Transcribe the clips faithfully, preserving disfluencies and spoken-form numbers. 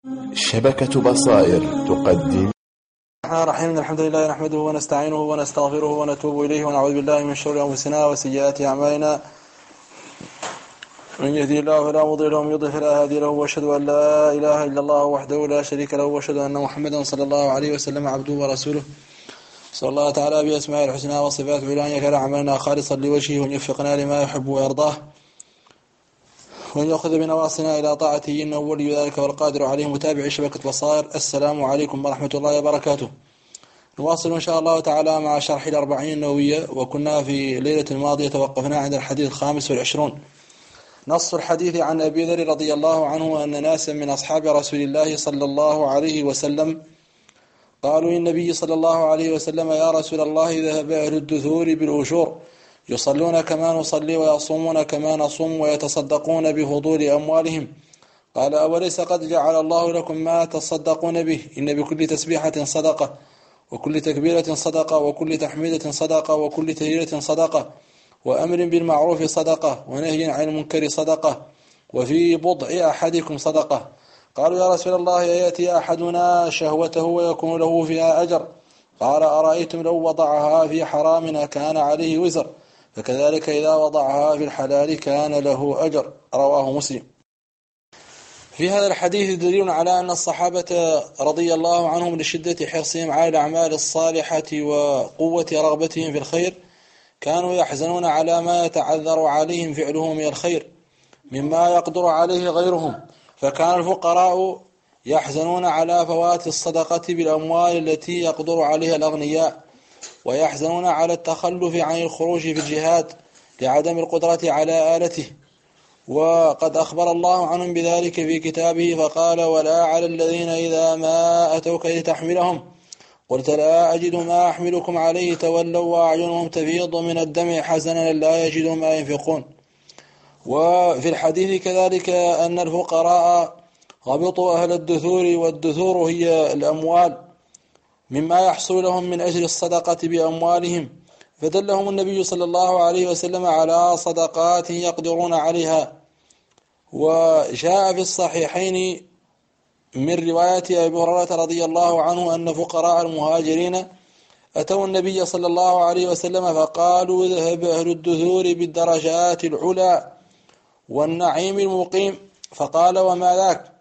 شبكة بصائر تقدم. الرحمن الرحيم. الحمد لله نحمده ونستعينه ونستغفره ونتوب إليه ونعوذ بالله من شرور أنفسنا وسيئات أعمالنا. من يهدي الله فلا مضل له ومن يضلل فلا هادي له، وأشهد أن لا إله إلا الله وحده لا شريك له، وأشهد أن محمدا صلى الله عليه وسلم عبده ورسوله. صلى الله تعالى بأسماء الحسنى وصفاته العلى أن يجعل أعمالنا خالصا لوجهه، وأن يوفقنا لما يحب ويرضاه، وأن يأخذ بنواصينا إلى طاعته، إنه ولي ذلك والقادر عليه. متابعي شبكة بصائر، السلام عليكم ورحمة الله وبركاته. نواصل إن شاء الله تعالى مع شرح الأربعين النووية، وكنا في ليلة الماضية توقفنا عند الحديث الخامس والعشرون. نص الحديث عن أبي ذر رضي الله عنه أن ناسا من أصحاب رسول الله صلى الله عليه وسلم قالوا للنبي صلى الله عليه وسلم: يا رسول الله، ذهب أهل الدثور بالأجور، يصلون كما نصلي ويصومون كما نصوم ويتصدقون بفضول أموالهم. قال: أوليس قد جعل الله لكم ما تصدقون به؟ إن بكل تسبيحة صدقة، وكل تكبيرة صدقة، وكل تحميدة صدقة، وكل تهليلة صدقة، وأمر بالمعروف صدقة، ونهي عن المنكر صدقة، وفي بضع أحدكم صدقة. قالوا: يا رسول الله، يأتي أحدنا شهوته ويكون له فيها أجر؟ قال: أرأيتم لو وضعها في حرام أكان عليه وزر؟ فكذلك إذا وضعها في الحلال كان له أجر. رواه مسلم. في هذا الحديث دليل على أن الصحابة رضي الله عنهم لشدة حرصهم على الأعمال الصالحة وقوة رغبتهم في الخير كانوا يحزنون على ما يتعذر عليهم فعله من الخير مما يقدر عليه غيرهم، فكان الفقراء يحزنون على فوات الصدقة بالأموال التي يقدر عليها الأغنياء، ويحزنون على التخلف عن الخروج في الجهاد لعدم القدرة على آلته. وقد أخبر الله عنهم بذلك في كتابه فقال: ولا على الذين إذا ما أتوك لتحملهم قلت لا أجد ما أحملكم عليه تولوا وأعينهم تفيض من الدمع حزنا لا يجدوا ما ينفقون. وفي الحديث كذلك أن الفقراء غبطوا أهل الدثور، والدثور هي الأموال مما يحصل لهم من أجل الصدقة بأموالهم، فدلهم النبي صلى الله عليه وسلم على صدقات يقدرون عليها. وجاء في الصحيحين من رواية أبي هريرة رضي الله عنه أن فقراء المهاجرين أتوا النبي صلى الله عليه وسلم فقالوا: ذهب أهل الدثور بالدرجات العلى والنعيم المقيم. فقال: وما ذاك؟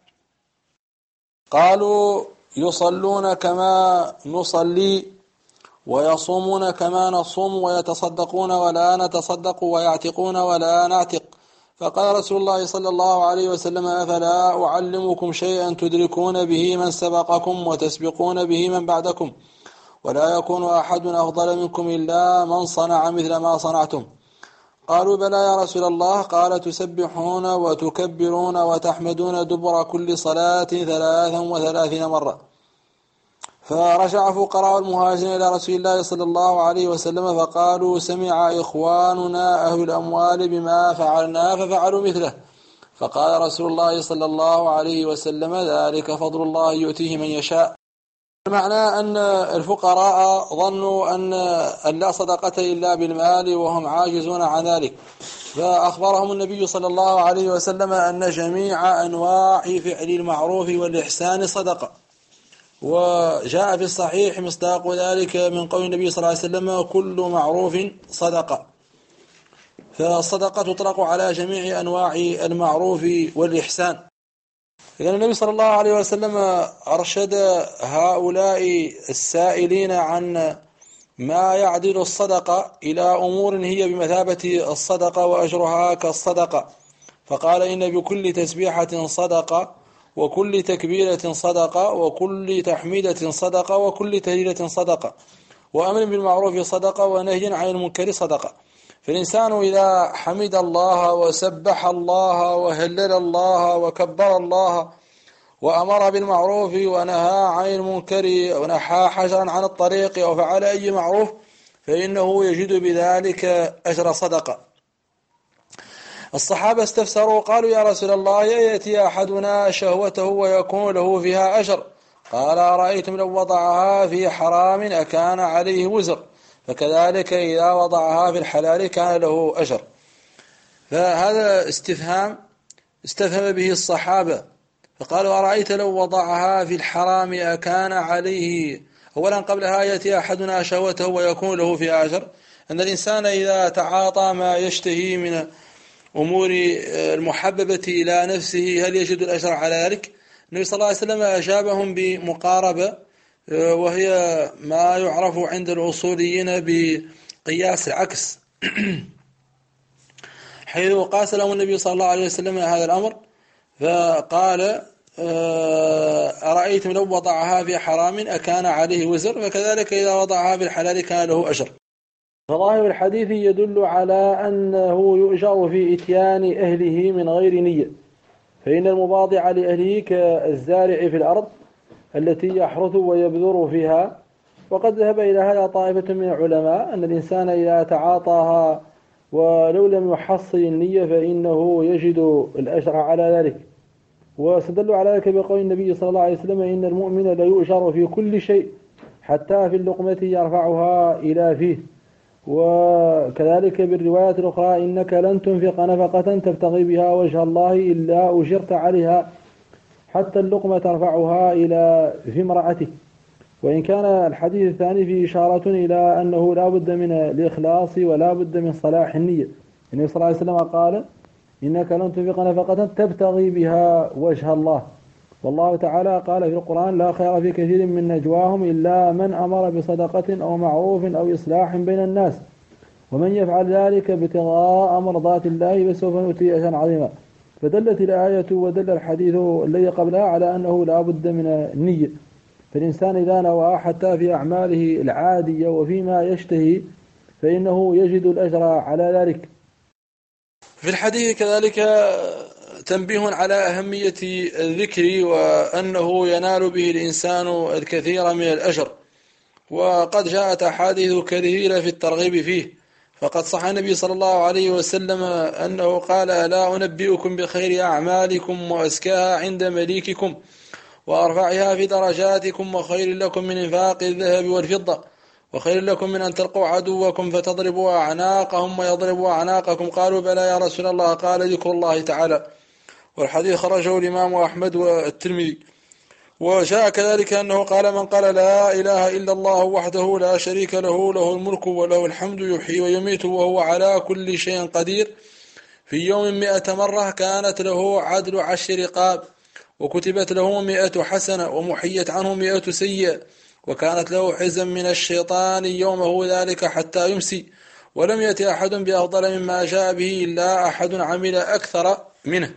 قالوا: يصلون كما نصلي ويصومون كما نصوم ويتصدقون ولا نتصدق ويعتقون ولا نعتق. فقال رسول الله صلى الله عليه وسلم: أفلا أعلمكم شيئا تدركون به من سبقكم وتسبقون به من بعدكم، ولا يكون أحد أفضل منكم إلا من صنع مثل ما صنعتم؟ قالوا: بلى يا رسول الله. قال: تسبحون وتكبرون وتحمدون دبر كل صلاة ثلاثا وثلاثين مرة. فرجع فقراء المهاجرين إلى رسول الله صلى الله عليه وسلم فقالوا: سمع إخواننا أهل الأموال بما فعلنا ففعلوا مثله. فقال رسول الله صلى الله عليه وسلم: ذلك فضل الله يؤتيه من يشاء. المعنى أن الفقراء ظنوا أن لا صدقة إلا بالمال وهم عاجزون عن ذلك، فأخبرهم النبي صلى الله عليه وسلم أن جميع أنواع فعل المعروف والإحسان صدقة. وجاء في الصحيح مصداق ذلك من قول النبي صلى الله عليه وسلم: كل معروف صدقة. فالصدقة تطلق على جميع أنواع المعروف والإحسان. إذن النبي صلى الله عليه وسلم أرشد هؤلاء السائلين عن ما يعدل الصدقة إلى أمور هي بمثابة الصدقة وأجرها كالصدقة، فقال: إن بكل تسبيحة صدقة، وكل تكبيرة صدقة، وكل تحميدة صدقة، وكل تهليلة صدقة، وأمر بالمعروف صدقة، ونهي عن المنكر صدقة. فالإنسان إذا حمد الله وسبح الله وهلل الله وكبر الله وأمر بالمعروف ونهى عن المنكر ونحى حجرا عن الطريق وفعل أي معروف فإنه يجد بذلك أجر صدقة. الصحابة استفسروا قالوا: يا رسول الله، يأتي أحدنا شهوته ويكون له فيها أجر؟ قال: أرأيتم لو وضعها في حرام أكان عليه وزر؟ فكذلك إذا وضعها في الحلال كان له أجر. فهذا استفهام استفهم به الصحابة، فقالوا أرأيت لو وضعها في الحرام أكان عليه. أولا قبلها يأتي أحدنا شهوته ويكون له في أجر، أن الإنسان إذا تعاطى ما يشتهي من أمور المحببة إلى نفسه هل يجد الأجر على ذلك؟ النبي صلى الله عليه وسلم أجابهم بمقاربة، وهي ما يعرف عند الأصوليين بقياس العكس، حيث قاس لهم النبي صلى الله عليه وسلم هذا الأمر فقال أرأيتم لو وضعها في حرام أكان عليه وزر، فكذلك إذا وضعها في الحلال كان له أجر. فظاهر الحديث يدل على أنه يؤجر في إتيان أهله من غير نية، فإن المباضع لأهله كالزارع في الأرض التي يحرث ويبذر فيها. وقد ذهب إلى هذا طائفة من العلماء أن الإنسان إذا تعاطاها ولو لم يحصل النية فإنه يجد الأجر على ذلك. واستدلوا على ذلك بقول النبي صلى الله عليه وسلم إن المؤمن لا يؤجر في كل شيء حتى في اللقمة يرفعها إلى فيه. وكذلك بالروايات الأخرى إنك لن تنفق نفقة تبتغي بها وجه الله إلا أجرت عليها حتى اللقمة ترفعها إلى في امرأتك. وإن كان الحديث الثاني فيه إشارة إلى أنه لا بد من الإخلاص ولا بد من صلاح النية. النبي صلى الله عليه وسلم قال إنك لن تنفق نفقة تبتغي بها وجه الله، والله تعالى قال في القرآن لا خير في كثير من نجواهم إلا من أمر بصدقة أو معروف أو إصلاح بين الناس ومن يفعل ذلك ابتغاء مرضات الله فسوف نؤتيه أجرا عظيما. فدلت الآية ودل الحديث الذي قبلها على أنه لا بد من النية. فالإنسان إذا نوى حتى في أعماله العادية وفيما يشتهي فإنه يجد الأجر على ذلك. في الحديث كذلك تنبيه على أهمية الذكر وأنه ينال به الإنسان الكثير من الأجر، وقد جاءت أحاديث كثيرة في الترغيب فيه. فقد صح النبي صلى الله عليه وسلم أنه قال لا أنبئكم بخير أعمالكم وأزكاها عند مليككم وأرفعها في درجاتكم وخير لكم من إنفاق الذهب والفضة وخير لكم من أن تلقوا عدوكم فتضربوا أعناقهم ويضربوا أعناقكم. قالوا بلى يا رسول الله، قال ذكر الله تعالى. والحديث خرجه الإمام أحمد والترمذي. وجاء كذلك أنه قال من قال لا إله إلا الله وحده لا شريك له له الملك وله الحمد يحيي ويميت وهو على كل شيء قدير في يوم مئة مرة كانت له عدل عشر رقاب وكتبت له مئة حسنة ومحيت عنه مئة سيئة وكانت له حزا من الشيطان يومه ذلك حتى يمسي ولم يأتي أحد بأفضل مما جاء به إلا أحد عمل أكثر منه.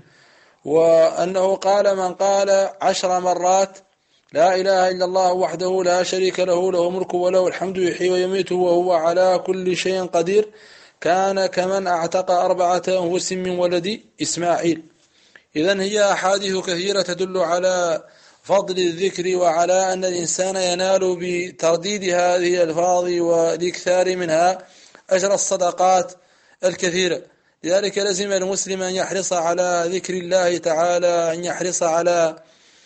وأنه قال من قال عشر مرات لا إله إلا الله وحده لا شريك له له الملك وله الحمد يحيي ويميت وهو على كل شيء قدير كان كمن أعتق أربعة أنفس من ولد إسماعيل. إذن هي أحاديث كثيرة تدل على فضل الذكر وعلى أن الإنسان ينال بترديد هذه الألفاظ والإكثار منها أجر الصدقات الكثيرة. لذلك لزم المسلم أن يحرص على ذكر الله تعالى، أن يحرص على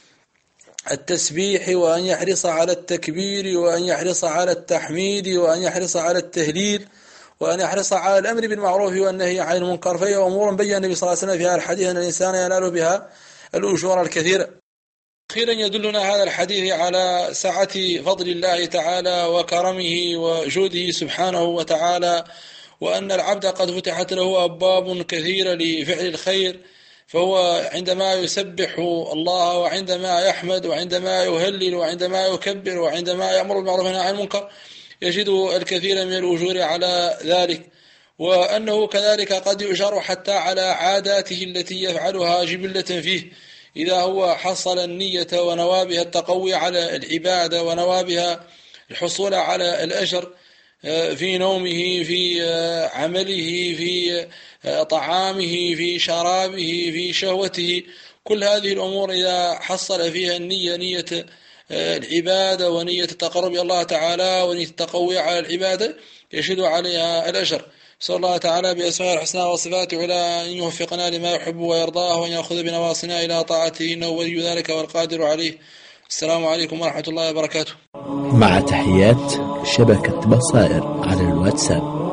التسبيح وأن يحرص على التكبير وأن يحرص على التحميد وأن يحرص على التهليل وأن يحرص على الأمر بالمعروف والنهي عن المنكر. فهي أمور بين النبي صلى الله عليه وسلم في هذا الحديث أن الإنسان ينال بها الأجور الكثيرة. أخيرا يدلنا هذا الحديث على سعة فضل الله تعالى وكرمه وجوده سبحانه وتعالى، وأن العبد قد فتحت له أبواب كثيرة لفعل الخير، فهو عندما يسبح الله وعندما يحمد وعندما يهلل وعندما يكبر وعندما يأمر بالمعروف والنهي عن المنكر يجد الكثير من الأجور على ذلك. وأنه كذلك قد يؤجر حتى على عاداته التي يفعلها جبلة فيه، إذا هو حصل النية ونوى بها التقوي على العبادة ونوى بها الحصول على الأجر في نومه في عمله في طعامه في شرابه في شهوته. كل هذه الأمور إذا حصل فيها النية، نية العبادة ونية التقرب إلى الله تعالى ونية التقوي على العبادة، يشهد عليها الأجر. صلى الله تعالى بأسماء الحسنى وصفاته إلى أن يوفقنا لما يحب ويرضاه وأن يأخذ بنواصينا إلى طاعته إنه ولي ذلك والقادر عليه. السلام عليكم ورحمة الله وبركاته. مع تحيات شبكة بصائر على الواتساب.